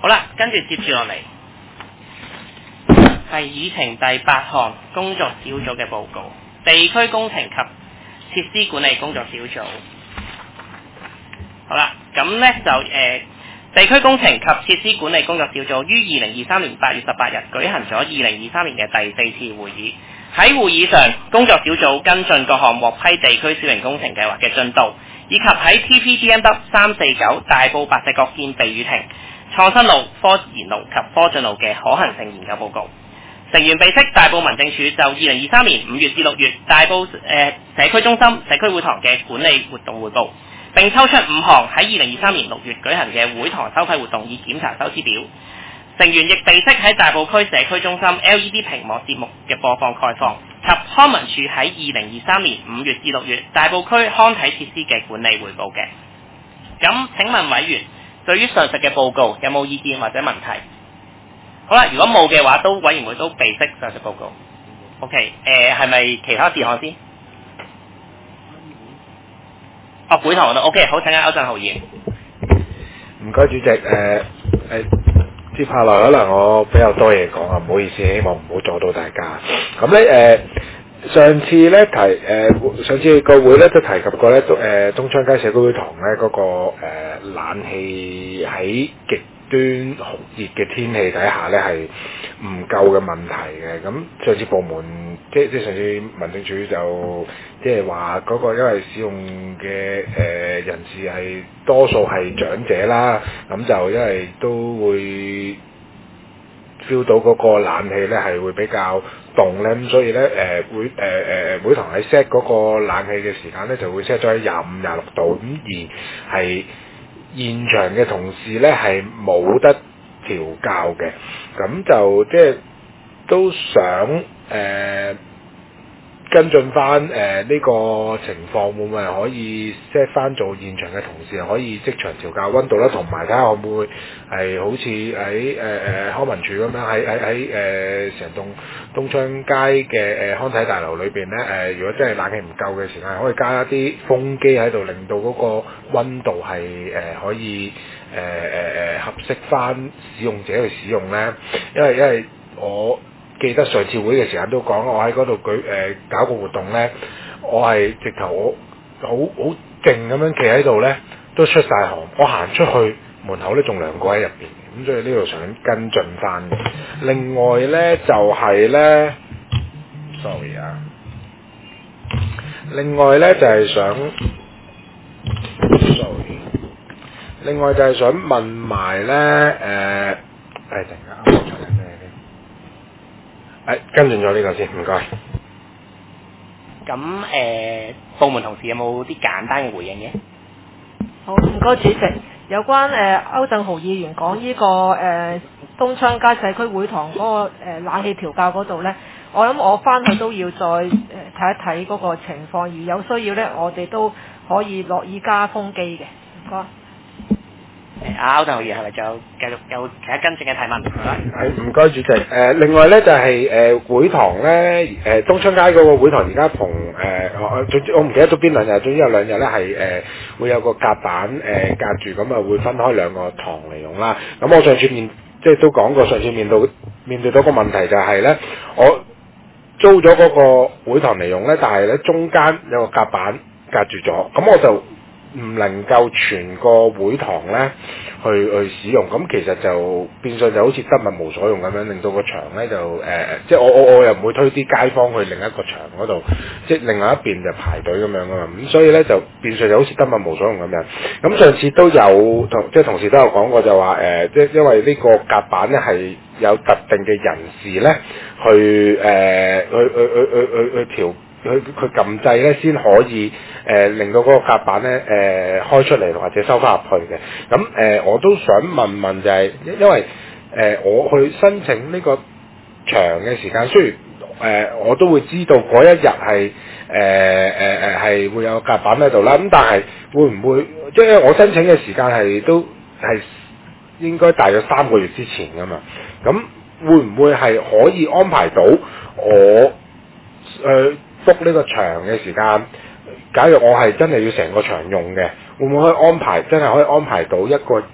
好啦，跟住接住落嚟係議程第8項工作小組嘅報告，地區工程及設施管理工作小組。好啦，咁呢就地區工程及設施管理工作小組於2023年8月18日舉行咗2023年嘅第4次會議。喺會議上，工作小組跟進各項獲批地區小型工程計劃嘅進度，以及喺 TPDMW 349大埔白石角建避雨亭、創新路、科研路及科進路嘅可行性研究報告。成員備悉大埔民政處就2023年5月至6月大埔社區中心、社區會堂嘅管理活動匯報，並抽出5項喺2023年6月舉行嘅會堂收費活動以檢查收支表。成員亦備悉喺大埔區社區中心 LED 屏幕節目嘅播放概況及康文署喺2023年5月至6月大埔區康體設施嘅管理匯報嘅。咁請問委員對於上述嘅報告有冇意見或者問題？好啦，如果冇嘅話，委員會都備悉上述報告。OK， 係咪其他事項先？會堂嗰度 OK， 好，請歐振豪議員。 唔該主席，接下來可能我比較多嘢講啊，唔好意思，希望唔好阻到大家。咁咧上次個會咧都提及過咧，東昌街社區會堂咧嗰個冷氣喺極端酷熱嘅天氣底下咧係唔夠嘅問題嘅。咁上次部門即上次民政處就即係話嗰個因為使用嘅人士係多數係長者啦，咁就因為都會 feel 到嗰個冷氣咧係會比較凍咧，咁所以咧會堂喺 set 嗰個冷氣嘅時間咧就會 set 咗喺25、26度，咁而係現場嘅同事咧係冇得調校嘅，咁就即係都想跟進翻呢個情況，會唔會可以 set 翻做現場嘅同事可以即場調校溫度啦，同埋睇下會唔會係好似喺康文署咁樣喺成棟東昌街嘅康體大樓裏邊咧如果真係冷氣唔夠嘅時間，可以加一啲風機喺度，令到嗰個溫度係可以合適翻使用者去使用咧，因為我記得上次會嘅時間都講，我喺嗰度搞個活動咧，我係直頭好靜咁樣企喺度咧，都出晒汗。我行出去門口咧，仲涼過喺入邊，咁所以呢度想跟進翻。另外咧就係咧 ，sorry 啊，另外咧就係想 ，sorry， 另外就係想問埋咧突然間噏咗係咩咧？跟進咗呢個先，唔該。 咁部門同事有冇啲簡單嘅回應嘅？ 好，唔該主席。有關歐振豪議員講呢個東昌街社區會堂嗰個冷氣調校嗰度咧，我諗我翻去都要再睇一睇嗰個情況，而有需要咧，我哋都可以樂意加風機嘅。唔該。 歐振豪議員係咪仲有繼續有其他跟進嘅提問？ 係唔該主席。另外咧就係會堂咧東昌街嗰個會堂而家同總之我唔記得咗邊兩日，總之有兩日咧係會有個夾板隔住，咁啊會分開兩個堂嚟用啦。咁我上次即係都講過，上次面對到個問題就係咧，我租咗嗰個會堂嚟用咧，但係咧中間有個夾板隔住咗，咁我就唔能夠全個會堂咧去使用，咁其實就變相就好似得物無所用咁樣，令到個場咧就即係我又唔會推啲街坊去另一個場嗰度，即係另外一邊就排隊咁樣噶嘛，咁所以咧就變相就好似得物無所用咁樣。咁上次都有同事都有講過，就話即係因為呢個夾板咧係有特定嘅人士咧去調。佢撳掣咧先可以令到嗰個夾板咧開出嚟或者收翻入去嘅。咁我都想問問就係、因為我去申請呢個場嘅時間，雖然我都會知道嗰一日係係會有夾板喺度啦，咁但係會唔會即係我申請嘅時間係應該大約3個月之前㗎嘛？咁會唔會係可以安排到我book 呢個場嘅時間？假如我係真係要成個場用嘅，會唔會真係可以安排到一個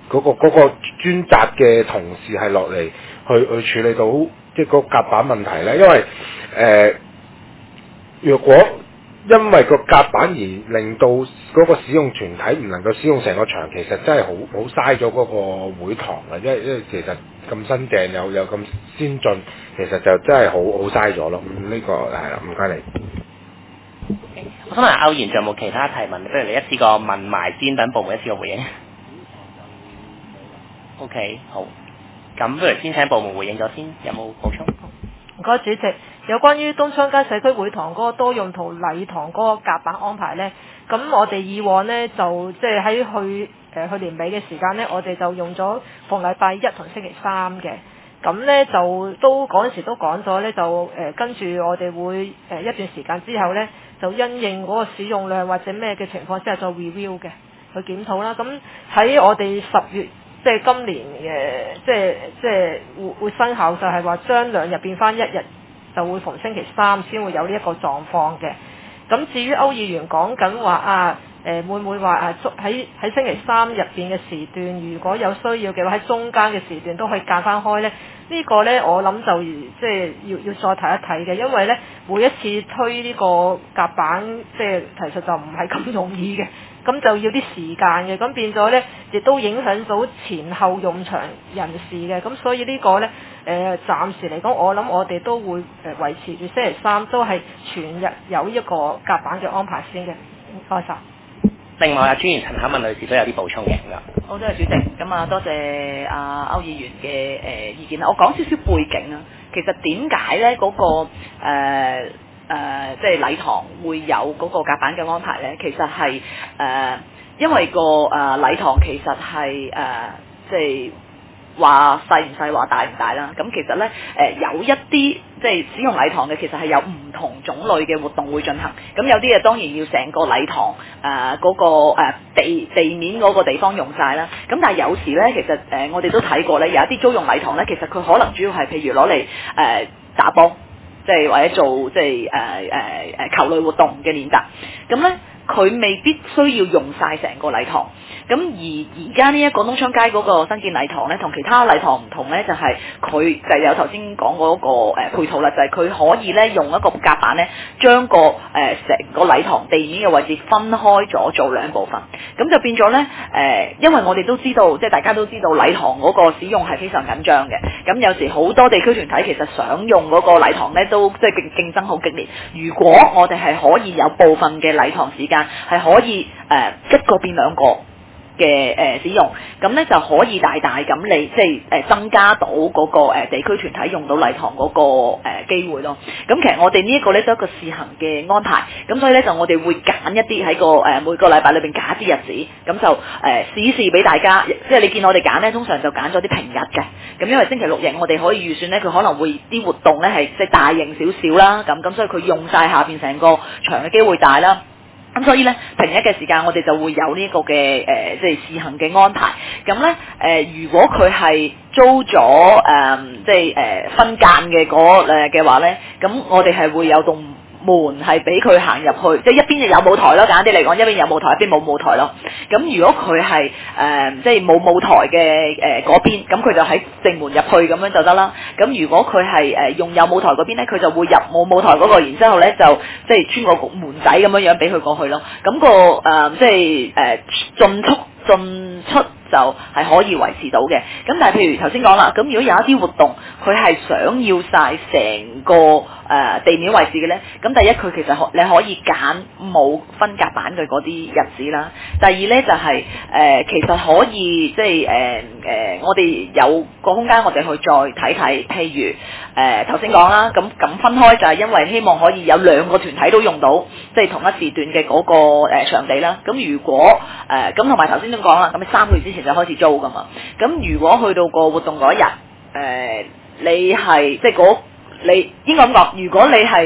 嗰個專責嘅同事係落嚟去處理到即係個夾板問題咧？因為若果因為個夾板而令到嗰個使用團體唔能夠使用成個場，其實真係好嘥咗嗰個會堂嘅，因為其實咁新淨有咁先進，其實就真係好嘥咗咯。呢個係啦，唔該你。 我想問歐賢仲有冇其他提問？不如你一次過問埋先，等部門一次過回應。OK， 好。咁不如先請部門回應咗先，有冇補充？ 唔該，主席。有關於東昌街社區會堂嗰個多用途禮堂嗰個夾板安排呢，咁我哋以往呢，就即係喺去年尾嘅時間呢，我哋就用咗逢禮拜一同星期三嘅。咁呢，就都嗰陣時都講咗呢，就跟住我哋會一段時間之後呢，就因應嗰個使用量或者咩嘅情況之下再 review 嘅去檢討啦。咁喺我哋10月。即係今年嘅，即係會生效，就係話將2日變翻1日，就會逢星期三先會有呢一個狀況嘅。咁至於歐議員講緊話會唔會話喺星期三入邊嘅時段，如果有需要嘅話，喺中間嘅時段都可以間翻開呢？呢個呢，我諗就即係要再睇一睇嘅，因為呢，每一次推呢個夾板，即係其實就唔係咁容易嘅。咁就要啲時間嘅，咁變咗呢，亦都影響到前後用場人士嘅，咁所以呢個呢，暫時嚟講，我諗我哋都會維持住星期三都係全日有一個夾板嘅安排先嘅。唔該晒。 另外專員陳巧文女士都有啲補充嘅。 好，多謝主席。咁啊，多謝歐議員嘅意見啦。我講少少背景啊。其實點解呢嗰個即係禮堂會有嗰個夾板嘅安排呢？其實係因為個禮堂其實係即係話細唔細，話大唔大啦。咁其實呢，有一啲即係使用禮堂嘅，其實係有唔同種類嘅活動會進行。咁有啲嘢當然要成個禮堂嗰個地面嗰個地方用晒啦。咁但係有時呢，其實我哋都睇過呢，有一啲租用禮堂呢，其實佢可能主要係譬如攞嚟打波。即係或者做即係球類活動嘅練習，咁咧佢未必需要用晒成個禮堂。咁而家呢一個東昌街嗰個新建禮堂咧，同其他禮堂唔同咧，就係佢就有頭先講嗰個配套啦，就係佢可以咧用一個夾板咧，將個成個禮堂地面嘅位置分開咗做2部分，咁就變咗咧因為我哋都知道，即係大家都知道禮堂嗰個使用係非常緊張嘅，咁有時好多地區團體其實想用嗰個禮堂咧，都即係競爭好激烈。如果我哋係可以有部分嘅禮堂時間係可以一個變2個嘅使用，咁咧就可以大大咁你即係增加到嗰個地區團體用到禮堂嗰個機會咯。咁其實我哋呢一個咧都係一個試行嘅安排，咁所以咧就我哋會揀一啲喺個每個禮拜裏邊揀一啲日子，咁就試俾大家。即係你見我哋揀咧，通常就揀咗啲平日嘅。咁因為星期6日我哋可以預算咧，佢可能會啲活動咧係即係大型少少啦，咁所以佢用晒下邊成個場嘅機會大啦。咁所以咧，平日嘅時間我哋就會有呢個嘅即係試行嘅安排。咁咧如果佢係租咗即係分間嘅嘅話咧，咁我哋係會有棟門係俾佢行入去，即係一邊就有舞台咯，簡單啲嚟講，一邊有舞台，一邊冇舞台咯。咁如果佢係即係冇舞台嘅嗰邊，咁佢就喺正門入去咁樣就得啦。咁如果佢係用有舞台嗰邊咧，佢就會入冇舞台嗰個，然之後咧就即係穿個門仔咁樣俾佢過去咯。咁個即係進出就係可以維持到嘅。咁但係譬如頭先講啦，咁如果有一啲活動佢係想要晒成個地面位置嘅咧，咁第一佢其實你可以揀冇分隔板嘅嗰啲日子啦。第二咧就係其實可以即係我哋有個空間我哋去再睇睇，譬如頭先講啦，咁分開就係因為希望可以有2個團體都用到，即係同一時段嘅嗰個場地啦。咁如果咁同埋頭先都講啦，咁你3個月之前就開始租噶嘛。咁如果去到個活動嗰日，你係即係你應該咁講，如果你係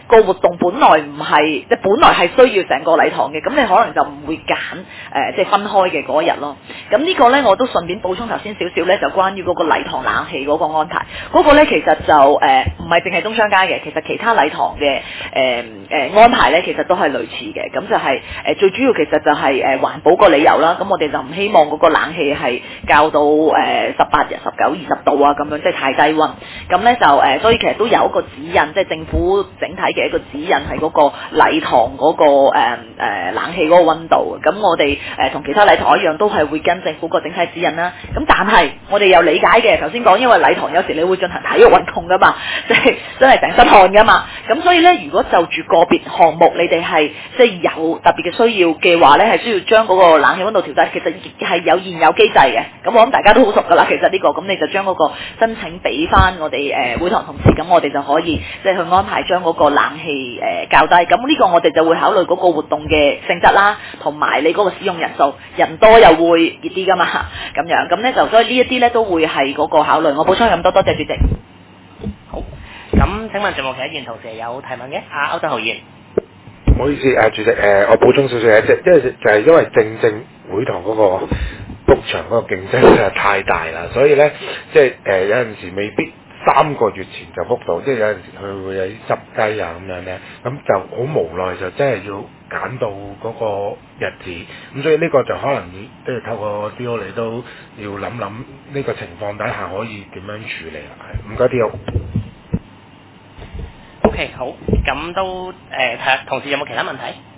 個活動本來唔係，即係本來係需要成個禮堂嘅，咁你可能就唔會揀即係分開嘅嗰日咯。咁呢個呢，我都順便補充頭先少少呢，就關於嗰個禮堂冷氣嗰個安排。嗰、個呢，其實就唔係淨係東昌街嘅，其實其他禮堂嘅安排呢，其實都係類似嘅。咁就係、最主要其實就係環保個理由啦。咁我哋就唔希望嗰個冷氣係校到18、19、20度啊咁樣，即係太低溫。咁呢，就所以其實都有一個指引，即係政府整體嘅一個指引係嗰個禮堂嗰、個冷氣嗰個溫度。咁我哋同其他禮堂一樣，都係會跟政府個整體指引啦。咁但係我哋又理解嘅，頭先講因為禮堂有時你會進行體育運動噶嘛，即係真係成身汗噶嘛。咁所以呢，如果就住個別項目你哋係即係有特別嘅需要嘅話呢，係需要將嗰個冷氣溫度調低，其實係有現有機制嘅。咁我諗大家都好熟噶啦，其實呢個咁你就將嗰個申請俾翻我哋會堂同事，咁我哋就可以即係去安排將嗰個冷氣較低。咁呢個我哋就會考慮嗰個活動嘅性質啦，同埋你嗰個使用人數，人多又會熱啲噶嘛，咁樣咁呢就所以呢一啲呢都會係嗰個考慮。我補充咁多，多謝主席。 好，咁請問節目其他議員同事有提問嘅？歐振豪議員。 唔好意思主席，我補充少少嘢，因為正會堂嗰個 book 場嗰個競爭實在太大啦，所以咧即係有陣時未必3個月前就 book 到，即係有陣時佢會有啲執雞啊咁樣咧，咁就好無奈就真係要揀到嗰個日子，咁所以呢個就可能即係透過 D.O. 你都要諗呢個情況底下可以點樣處理啦。唔該 D.O. OK， 好，咁都同事有冇其他問題？